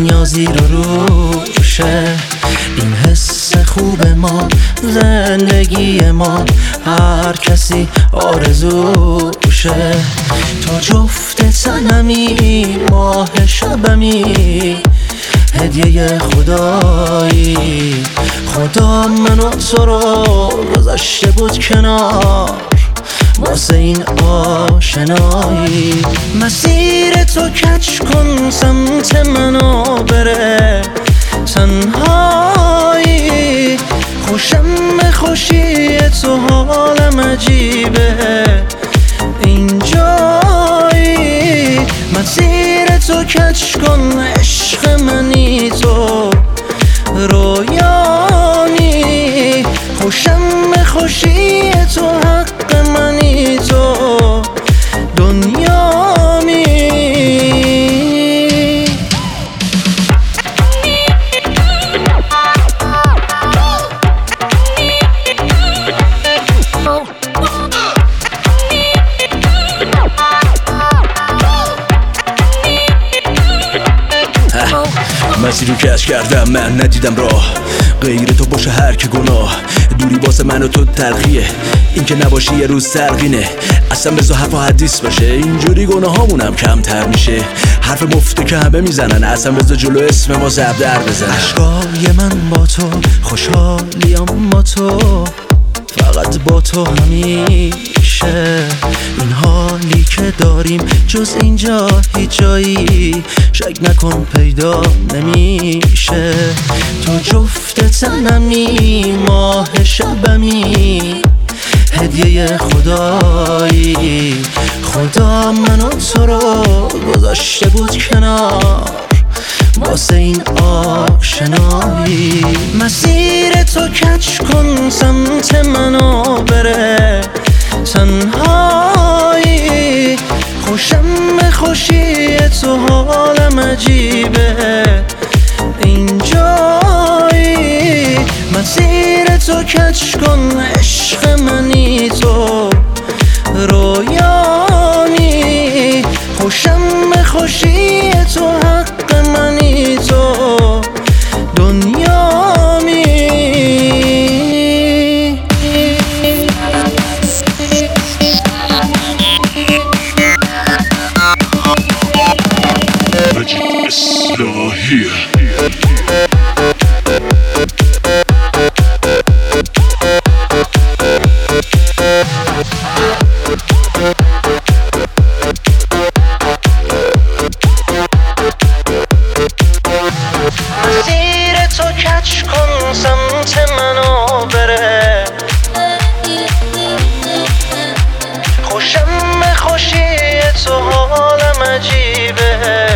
دنیا زیر و روشه. این حس خوب ما، زندگی ما، هر کسی آرزوشه. تو جفت تنمی، ماه شبمی، هدیه خدایی. خدا منو تو رو گذاشته بود کنار واسه این آشنایی. مسیر تو کج کن، سمت منو بره تنهایی. خوشم به خوشی تو، حالم عجیبه اینجایی. مسیر تو کج کن، عشق منی تو، رویانی. خوشم به خوشی تو، حق منی تو، دنیامی. مسیرو کش کردم، من ندیدم راه غیر تو باشه هر که گناه. دوری واسه من و تو تلخیه، این که نباشی یه روز سرقینه. اصلا بذار حرف و حدیث باشه، اینجوری گناه هامونم کمتر میشه. حرف مفته که همه میزنن، اصلا بذار جلو اسم ما زب در بزن. عشقای من با تو، خوشحالیم با تو، فقط با تو همیشه. این حالی که داریم جز اینجا هیچ جایی شک نکن پیدا نمیشه. تو جفت تنمی، ماه شبمی، هدیه خدایی. خدا منو تو رو گذاشته بود کنار واسه این آشنایی. مسیر تو کج کن، سمت منو بره تنهایی. خوشم به خوشی تو، حالم عجیبه اینجایی. مسیر تو کج کن، عشق منی تو، رویانی. خوشم به خوشی تو، حق منی تو، دنیامی. مسیر تو کج کن، سمت منو بره. خوشم به خوشی تو، حالم عجیبه.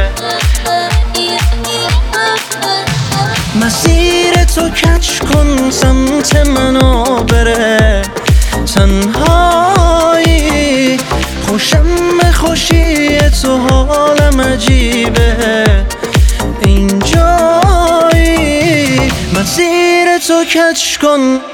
مسیر تو کج کن، سمت منو بره تنهایی. خوشم به خوشی تو، حالم عجیبه اینجایی. مسیر تو کج کن.